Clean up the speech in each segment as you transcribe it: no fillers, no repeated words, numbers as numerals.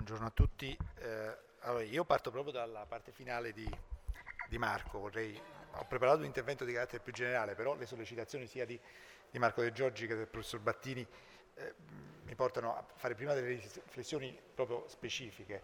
Buongiorno a tutti. Allora, io parto proprio dalla parte finale di Marco. Ho preparato un intervento di carattere più generale, però le sollecitazioni sia di Marco De Giorgi che del professor Battini mi portano a fare prima delle riflessioni proprio specifiche.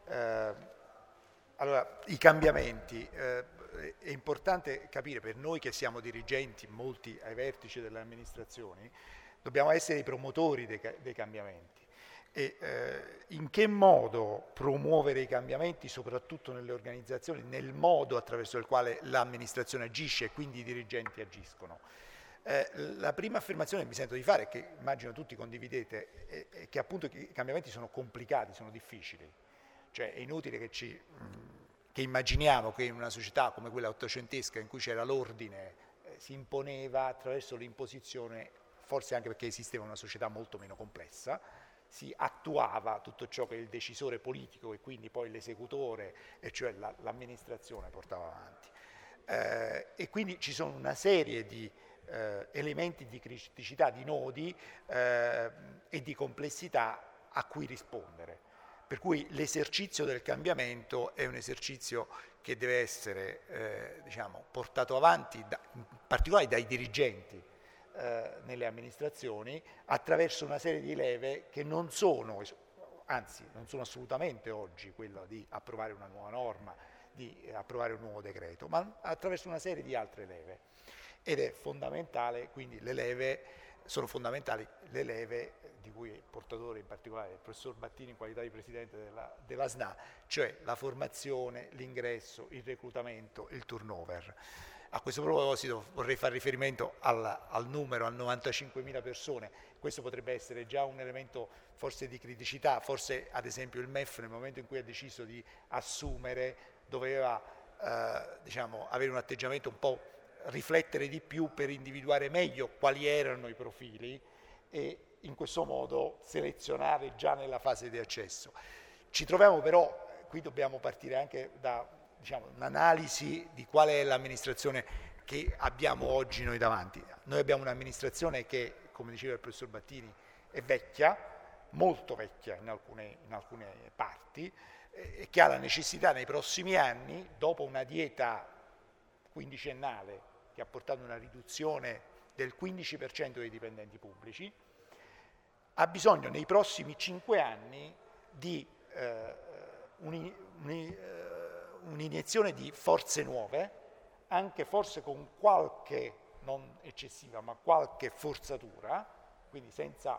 Allora, i cambiamenti. È importante capire per noi che siamo dirigenti, molti ai vertici delle amministrazioni, dobbiamo essere i promotori dei cambiamenti. E in che modo promuovere i cambiamenti, soprattutto nelle organizzazioni, nel modo attraverso il quale l'amministrazione agisce e quindi i dirigenti agiscono. La prima affermazione che mi sento di fare, che immagino tutti condividete, è che appunto i cambiamenti sono complicati, sono difficili. Cioè è inutile che immaginiamo che in una società come quella ottocentesca in cui c'era l'ordine si imponeva attraverso l'imposizione, forse anche perché esisteva una società molto meno complessa, si attuava tutto ciò che il decisore politico e quindi poi l'esecutore, e cioè l'amministrazione, portava avanti. E quindi ci sono una serie di elementi di criticità, di nodi e di complessità a cui rispondere. Per cui l'esercizio del cambiamento è un esercizio che deve essere portato avanti in particolare dai dirigenti nelle amministrazioni attraverso una serie di leve che non sono assolutamente oggi quella di approvare una nuova norma, di approvare un nuovo decreto, ma attraverso una serie di altre leve. Ed è fondamentale, quindi sono fondamentali le leve di cui è portatore in particolare il professor Battini in qualità di presidente della SNA, cioè la formazione, l'ingresso, il reclutamento, il turnover. A questo proposito vorrei fare riferimento al numero, a 95.000 persone. Questo potrebbe essere già un elemento forse di criticità, forse ad esempio il MEF nel momento in cui ha deciso di assumere doveva avere un atteggiamento un po' riflettere di più per individuare meglio quali erano i profili e in questo modo selezionare già nella fase di accesso. Ci troviamo però, qui dobbiamo partire anche da un'analisi di qual è l'amministrazione che abbiamo oggi noi davanti. Noi abbiamo un'amministrazione che, come diceva il professor Battini, è vecchia, molto vecchia in alcune parti, e che ha la necessità nei prossimi anni, dopo una dieta quindicennale che ha portato una riduzione del 15% dei dipendenti pubblici, ha bisogno nei prossimi 5 anni di un'iniezione di forze nuove, anche forse con qualche, non eccessiva, ma qualche forzatura, quindi senza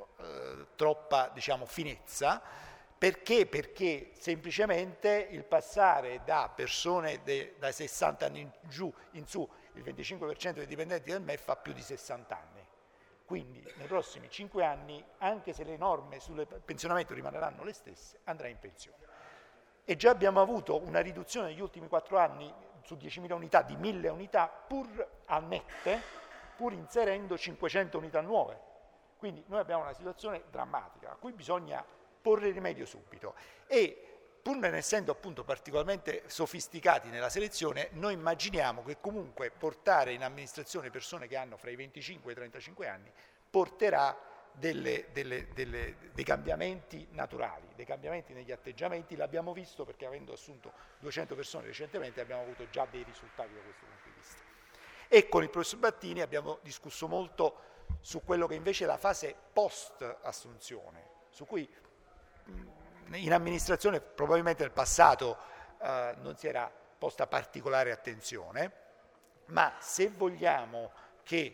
troppa finezza. Perché? Perché semplicemente il passare da persone dai 60 anni in su, il 25% dei dipendenti del MEF ha più di 60 anni. Quindi nei prossimi 5 anni, anche se le norme sul pensionamento rimarranno le stesse, andrà in pensione. E già abbiamo avuto una riduzione negli ultimi 4 anni su 10.000 unità di 1.000 unità, pur annette, pur inserendo 500 unità nuove. Quindi noi abbiamo una situazione drammatica a cui bisogna porre rimedio subito. E pur non essendo appunto particolarmente sofisticati nella selezione, noi immaginiamo che comunque portare in amministrazione persone che hanno fra i 25 e i 35 anni porterà dei cambiamenti naturali, dei cambiamenti negli atteggiamenti. L'abbiamo visto perché avendo assunto 200 persone recentemente abbiamo avuto già dei risultati da questo punto di vista. E con il professor Battini abbiamo discusso molto su quello che invece è la fase post-assunzione, su cui in amministrazione probabilmente nel passato non si era posta particolare attenzione, ma se vogliamo che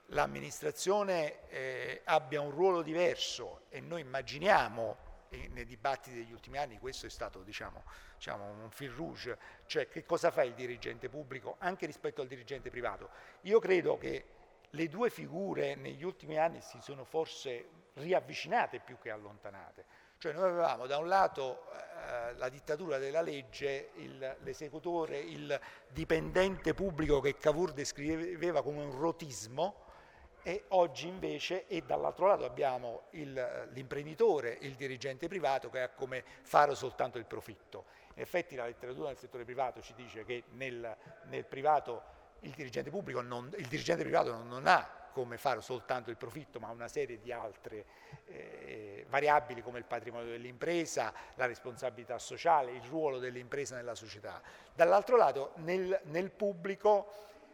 l'amministrazione abbia un ruolo diverso, e noi immaginiamo, e nei dibattiti degli ultimi anni questo è stato un fil rouge, cioè che cosa fa il dirigente pubblico anche rispetto al dirigente privato. Io credo che le due figure negli ultimi anni si sono forse riavvicinate più che allontanate. Cioè noi avevamo da un lato la dittatura della legge, l'esecutore, il dipendente pubblico che Cavour descriveva come un rotismo, e oggi invece, e dall'altro lato abbiamo l'imprenditore, il dirigente privato che ha come faro soltanto il profitto. In effetti la letteratura nel settore privato ci dice che nel privato il dirigente privato non ha come fare soltanto il profitto, ma una serie di altre variabili come il patrimonio dell'impresa, la responsabilità sociale, il ruolo dell'impresa nella società. Dall'altro lato, nel pubblico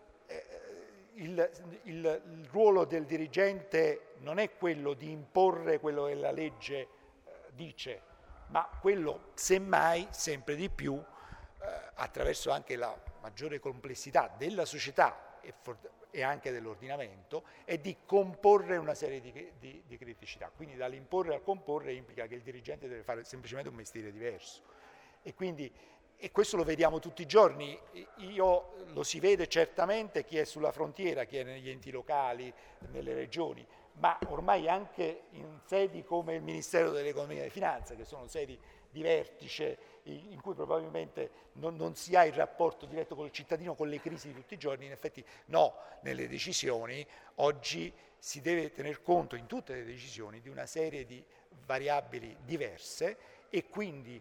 il ruolo del dirigente non è quello di imporre quello che la legge dice, ma quello, semmai, sempre di più, attraverso anche la maggiore complessità della società e anche dell'ordinamento, è di comporre una serie di criticità. Quindi dall'imporre al comporre implica che il dirigente deve fare semplicemente un mestiere diverso. E questo lo vediamo tutti i giorni, lo si vede certamente chi è sulla frontiera, chi è negli enti locali, nelle regioni, ma ormai anche in sedi come il Ministero dell'Economia e delle Finanze, che sono sedi di vertice in cui probabilmente non si ha il rapporto diretto con il cittadino, con le crisi di tutti i giorni. In effetti no, nelle decisioni oggi si deve tener conto in tutte le decisioni di una serie di variabili diverse e quindi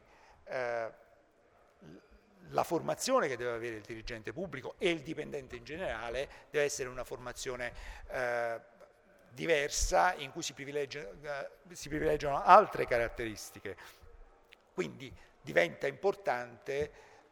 la formazione che deve avere il dirigente pubblico e il dipendente in generale deve essere una formazione diversa in cui si privilegiano altre caratteristiche. Quindi diventa importante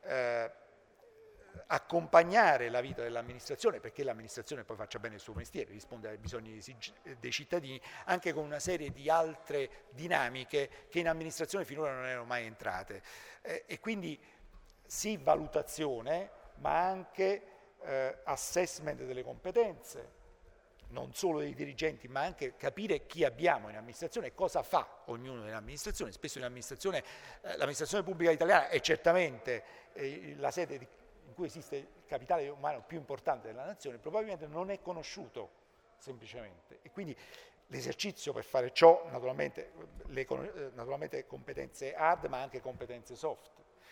accompagnare la vita dell'amministrazione, perché l'amministrazione poi faccia bene il suo mestiere, risponde ai bisogni dei cittadini, anche con una serie di altre dinamiche che in amministrazione finora non erano mai entrate. E quindi sì, valutazione, ma anche assessment delle competenze, non solo dei dirigenti, ma anche capire chi abbiamo in amministrazione e cosa fa ognuno in amministrazione. Spesso in amministrazione, l'amministrazione pubblica italiana è certamente la sede in cui esiste il capitale umano più importante della nazione, probabilmente non è conosciuto semplicemente. E quindi l'esercizio per fare ciò, naturalmente competenze hard, ma anche competenze soft.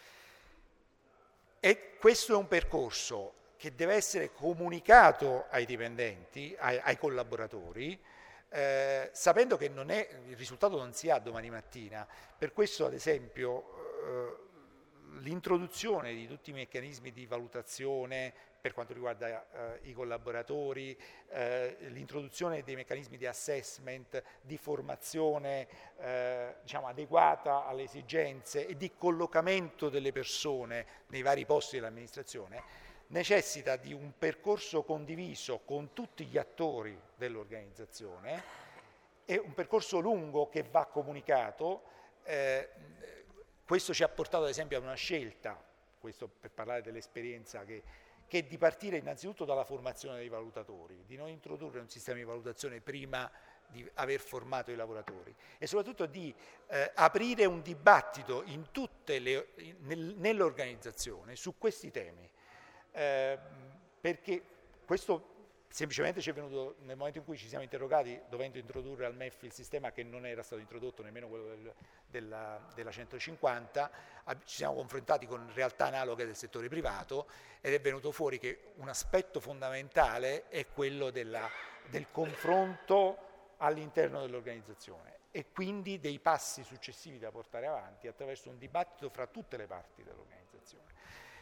E questo è un percorso che deve essere comunicato ai dipendenti, ai collaboratori, sapendo che il risultato non si ha domani mattina. Per questo, ad esempio, l'introduzione di tutti i meccanismi di valutazione per quanto riguarda i collaboratori, l'introduzione dei meccanismi di assessment, di formazione adeguata alle esigenze e di collocamento delle persone nei vari posti dell'amministrazione, necessita di un percorso condiviso con tutti gli attori dell'organizzazione, è un percorso lungo che va comunicato. Questo ci ha portato ad esempio a una scelta, questo per parlare dell'esperienza, che è di partire innanzitutto dalla formazione dei valutatori, di non introdurre un sistema di valutazione prima di aver formato i lavoratori e soprattutto di aprire un dibattito nell'organizzazione su questi temi. Perché questo semplicemente ci è venuto nel momento in cui ci siamo interrogati, dovendo introdurre al MEF il sistema che non era stato introdotto, nemmeno quello della 150, ci siamo confrontati con realtà analoghe del settore privato ed è venuto fuori che un aspetto fondamentale è quello del confronto all'interno dell'organizzazione e quindi dei passi successivi da portare avanti attraverso un dibattito fra tutte le parti dell'organizzazione.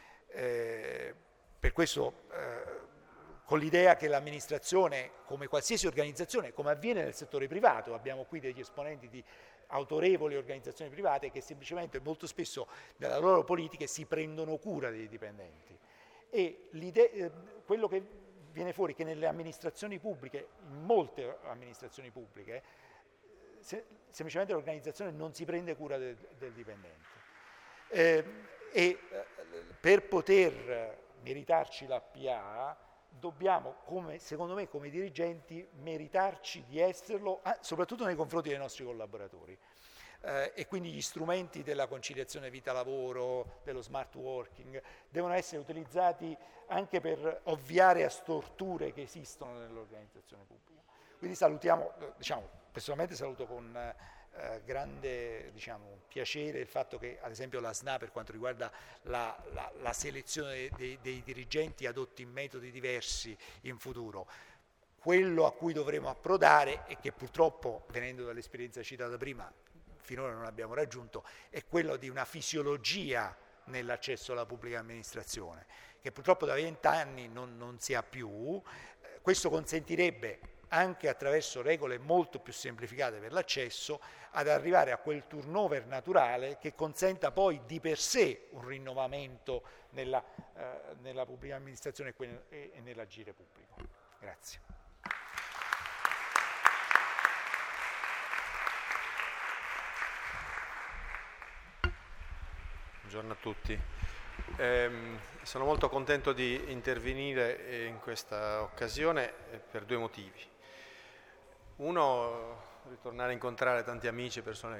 Per questo, con l'idea che l'amministrazione, come qualsiasi organizzazione, come avviene nel settore privato, abbiamo qui degli esponenti di autorevoli organizzazioni private che semplicemente molto spesso nelle loro politiche si prendono cura dei dipendenti. E quello che viene fuori è che nelle amministrazioni pubbliche, in molte amministrazioni pubbliche, semplicemente l'organizzazione non si prende cura del dipendente. Per poter meritarci la PA dobbiamo, secondo me, come dirigenti, meritarci di esserlo, soprattutto nei confronti dei nostri collaboratori. E quindi gli strumenti della conciliazione vita-lavoro, dello smart working, devono essere utilizzati anche per ovviare a storture che esistono nell'organizzazione pubblica. Quindi salutiamo, personalmente saluto con grande piacere il fatto che ad esempio la SNA, per quanto riguarda la selezione dei dirigenti, adotti metodi diversi in futuro. Quello a cui dovremo approdare e che purtroppo, venendo dall'esperienza citata prima, finora non abbiamo raggiunto, è quello di una fisiologia nell'accesso alla pubblica amministrazione, che purtroppo da 20 anni non si ha più. Questo consentirebbe anche attraverso regole molto più semplificate per l'accesso, ad arrivare a quel turnover naturale che consenta poi di per sé un rinnovamento nella pubblica amministrazione e nell'agire pubblico. Grazie. Buongiorno a tutti. Sono molto contento di intervenire in questa occasione per due motivi. Uno, ritornare a incontrare tanti amici e persone